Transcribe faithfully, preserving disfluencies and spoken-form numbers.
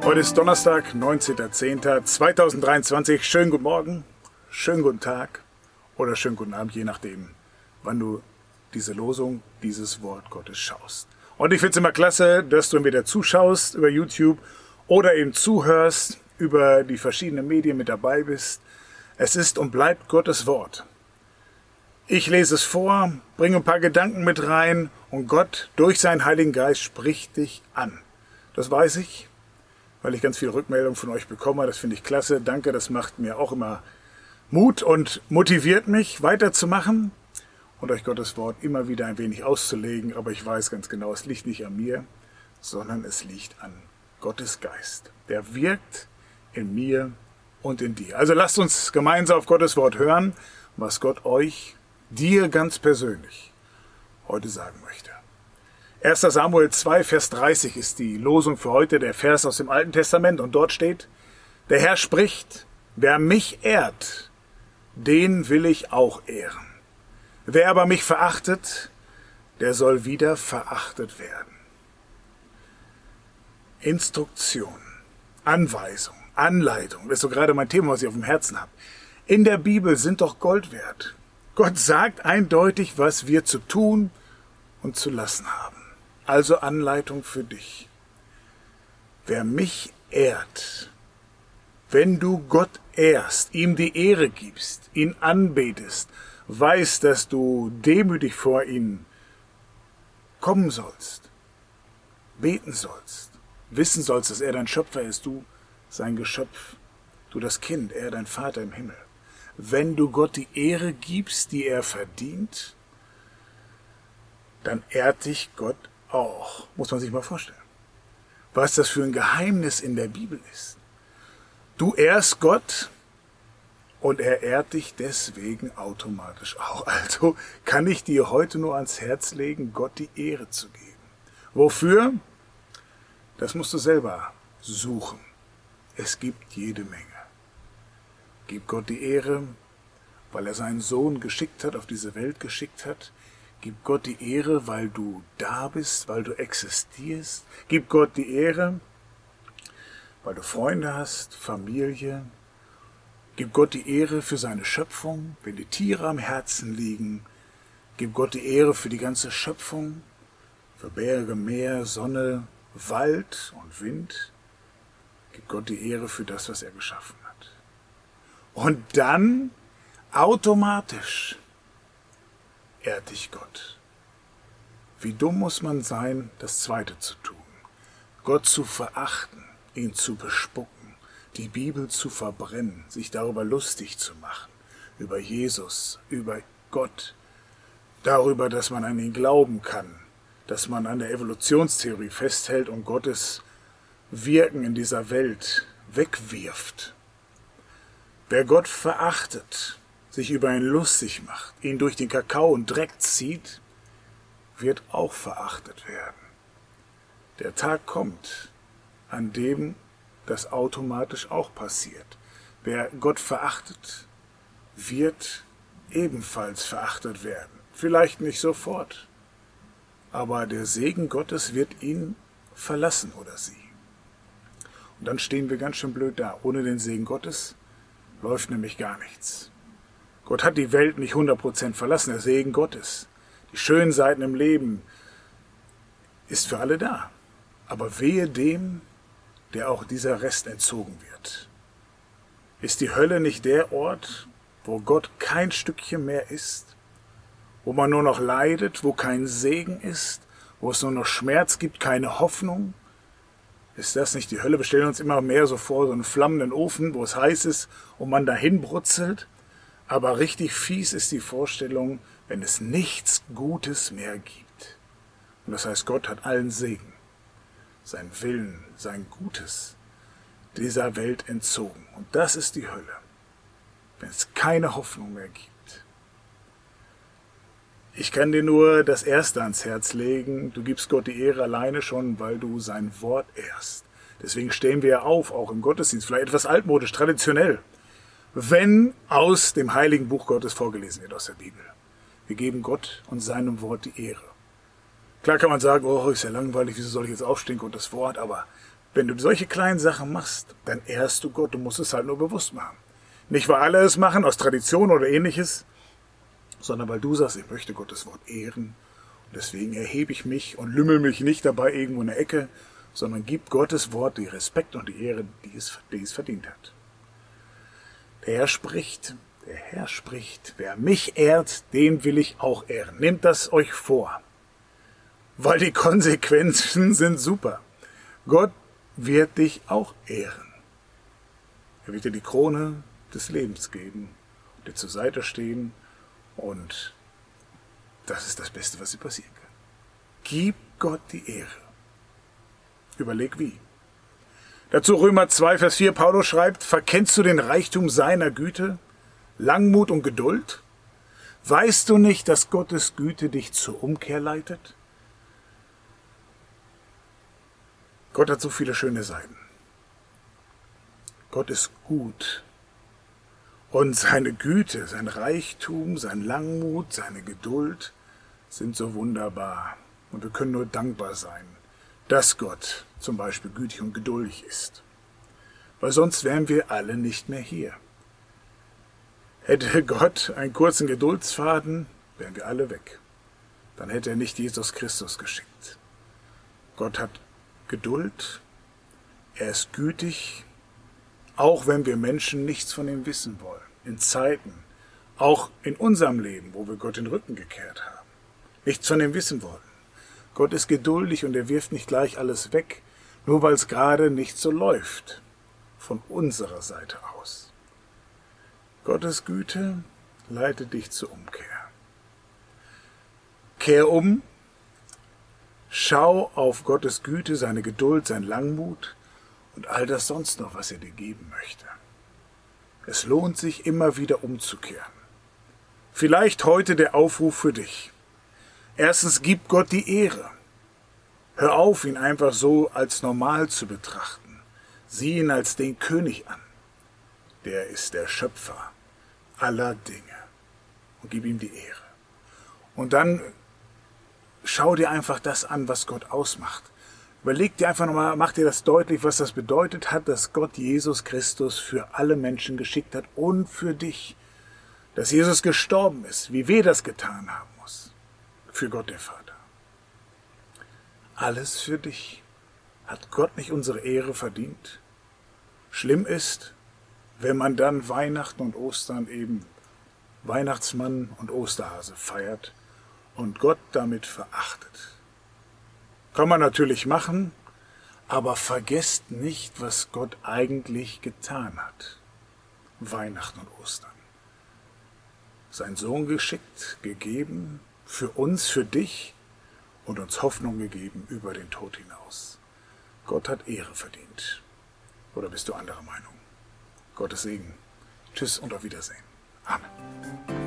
Heute ist Donnerstag, neunzehnter zehnter zweitausenddreiundzwanzig. Schönen guten Morgen, schönen guten Tag oder schönen guten Abend, je nachdem, wann du diese Losung, dieses Wort Gottes schaust. Und ich finde es immer klasse, dass du entweder zuschaust über YouTube oder eben zuhörst, über die verschiedenen Medien mit dabei bist. Es ist und bleibt Gottes Wort. Ich lese es vor, bringe ein paar Gedanken mit rein und Gott durch seinen Heiligen Geist spricht dich an. Das weiß ich, weil ich ganz viele Rückmeldungen von euch bekomme. Das finde ich klasse. Danke, das macht mir auch immer Mut und motiviert mich, weiterzumachen und euch Gottes Wort immer wieder ein wenig auszulegen. Aber ich weiß ganz genau, es liegt nicht an mir, sondern es liegt an Gottes Geist. Der wirkt in mir und in dir. Also lasst uns gemeinsam auf Gottes Wort hören, was Gott euch, dir ganz persönlich heute sagen möchte. erster Samuel zwei, Vers dreißig ist die Losung für heute, der Vers aus dem Alten Testament. Und dort steht, der Herr spricht, wer mich ehrt, den will ich auch ehren. Wer aber mich verachtet, der soll wieder verachtet werden. Instruktion, Anweisung, Anleitung, das ist so gerade mein Thema, was ich auf dem Herzen habe. In der Bibel sind doch Gold wert. Gott sagt eindeutig, was wir zu tun und zu lassen haben. Also Anleitung für dich. Wer mich ehrt, wenn du Gott ehrst, ihm die Ehre gibst, ihn anbetest, weißt, dass du demütig vor ihn kommen sollst, beten sollst, wissen sollst, dass er dein Schöpfer ist, du sein Geschöpf, du das Kind, er dein Vater im Himmel. Wenn du Gott die Ehre gibst, die er verdient, dann ehrt dich Gott auch. Muss man sich mal vorstellen. Was das für ein Geheimnis in der Bibel ist. Du ehrst Gott und er ehrt dich deswegen automatisch auch. Also kann ich dir heute nur ans Herz legen, Gott die Ehre zu geben. Wofür? Das musst du selber suchen. Es gibt jede Menge. Gib Gott die Ehre, weil er seinen Sohn geschickt hat, auf diese Welt geschickt hat. Gib Gott die Ehre, weil du da bist, weil du existierst. Gib Gott die Ehre, weil du Freunde hast, Familie. Gib Gott die Ehre für seine Schöpfung, wenn die Tiere am Herzen liegen. Gib Gott die Ehre für die ganze Schöpfung, für Berge, Meer, Sonne, Wald und Wind. Gib Gott die Ehre für das, was er geschaffen hat. Und dann automatisch ehrt dich Gott. Wie dumm muss man sein, das Zweite zu tun. Gott zu verachten, ihn zu bespucken, die Bibel zu verbrennen, sich darüber lustig zu machen, über Jesus, über Gott, darüber, dass man an ihn glauben kann, dass man an der Evolutionstheorie festhält und Gottes Wirken in dieser Welt wegwirft. Wer Gott verachtet, sich über ihn lustig macht, ihn durch den Kakao und Dreck zieht, wird auch verachtet werden. Der Tag kommt, an dem das automatisch auch passiert. Wer Gott verachtet, wird ebenfalls verachtet werden. Vielleicht nicht sofort, aber der Segen Gottes wird ihn verlassen oder sie. Und dann stehen wir ganz schön blöd da. Ohne den Segen Gottes läuft nämlich gar nichts. Gott hat die Welt nicht hundert Prozent verlassen, der Segen Gottes. Die schönen Seiten im Leben ist für alle da. Aber wehe dem, der auch dieser Rest entzogen wird. Ist die Hölle nicht der Ort, wo Gott kein Stückchen mehr ist? Wo man nur noch leidet, wo kein Segen ist? Wo es nur noch Schmerz gibt, keine Hoffnung? Ist das nicht die Hölle? Wir stellen uns immer mehr so vor, so einen flammenden Ofen, wo es heiß ist und man dahin brutzelt. Aber richtig fies ist die Vorstellung, wenn es nichts Gutes mehr gibt. Und das heißt, Gott hat allen Segen, sein Willen, sein Gutes dieser Welt entzogen. Und das ist die Hölle, wenn es keine Hoffnung mehr gibt. Ich kann dir nur das Erste ans Herz legen. Du gibst Gott die Ehre alleine schon, weil du sein Wort ehrst. Deswegen stehen wir ja auf, auch im Gottesdienst, vielleicht etwas altmodisch, traditionell, wenn aus dem heiligen Buch Gottes vorgelesen wird, aus der Bibel. Wir geben Gott und seinem Wort die Ehre. Klar kann man sagen, oh, ist ja langweilig, wieso soll ich jetzt aufstehen und das Wort, aber Wenn du solche kleinen Sachen machst, dann ehrst du Gott. Du musst es halt nur bewusst machen. Nicht, weil alle es machen, aus Tradition oder ähnliches, sondern weil du sagst, ich möchte Gottes Wort ehren. Und deswegen erhebe ich mich und lümmel mich nicht dabei irgendwo in der Ecke, sondern gib Gottes Wort die Respekt und die Ehre, die es, die es verdient hat. Der Herr spricht, der Herr spricht, wer mich ehrt, den will ich auch ehren. Nehmt das euch vor, weil die Konsequenzen sind super. Gott wird dich auch ehren. Er wird dir die Krone des Lebens geben, dir zur Seite stehen, und das ist das Beste, was dir passieren kann. Gib Gott die Ehre. Überleg wie. Dazu Römer zwei, Vers vier, Paulus schreibt, verkennst du den Reichtum seiner Güte, Langmut und Geduld? Weißt du nicht, dass Gottes Güte dich zur Umkehr leitet? Gott hat so viele schöne Seiten. Gott ist gut. Und seine Güte, sein Reichtum, sein Langmut, seine Geduld sind so wunderbar. Und wir können nur dankbar sein, dass Gott zum Beispiel gütig und geduldig ist. Weil sonst wären wir alle nicht mehr hier. Hätte Gott einen kurzen Geduldsfaden, wären wir alle weg. Dann hätte er nicht Jesus Christus geschickt. Gott hat Geduld, er ist gütig, auch wenn wir Menschen nichts von ihm wissen wollen. In Zeiten, auch in unserem Leben, wo wir Gott den Rücken gekehrt haben, nichts von ihm wissen wollen. Gott ist geduldig und er wirft nicht gleich alles weg, nur weil es gerade nicht so läuft, von unserer Seite aus. Gottes Güte leitet dich zur Umkehr. Kehr um, schau auf Gottes Güte, seine Geduld, sein Langmut und all das sonst noch, was er dir geben möchte. Es lohnt sich, immer wieder umzukehren. Vielleicht heute der Aufruf für dich. Erstens, gib Gott die Ehre. Hör auf, ihn einfach so als normal zu betrachten. Sieh ihn als den König an. Der ist der Schöpfer aller Dinge. Und gib ihm die Ehre. Und dann schau dir einfach das an, was Gott ausmacht. Überleg dir einfach nochmal, mach dir das deutlich, was das bedeutet hat, dass Gott Jesus Christus für alle Menschen geschickt hat und für dich. Dass Jesus gestorben ist, wie wir das getan haben muss. Für Gott der Vater. Alles für dich. Hat Gott nicht unsere Ehre verdient? Schlimm ist, wenn man dann Weihnachten und Ostern eben Weihnachtsmann und Osterhase feiert und Gott damit verachtet. Kann man natürlich machen, aber vergesst nicht, was Gott eigentlich getan hat. Weihnachten und Ostern. Sein Sohn geschickt, gegeben, für uns, für dich und uns Hoffnung gegeben über den Tod hinaus. Gott hat Ehre verdient. Oder bist du anderer Meinung? Gottes Segen. Tschüss und auf Wiedersehen. Amen.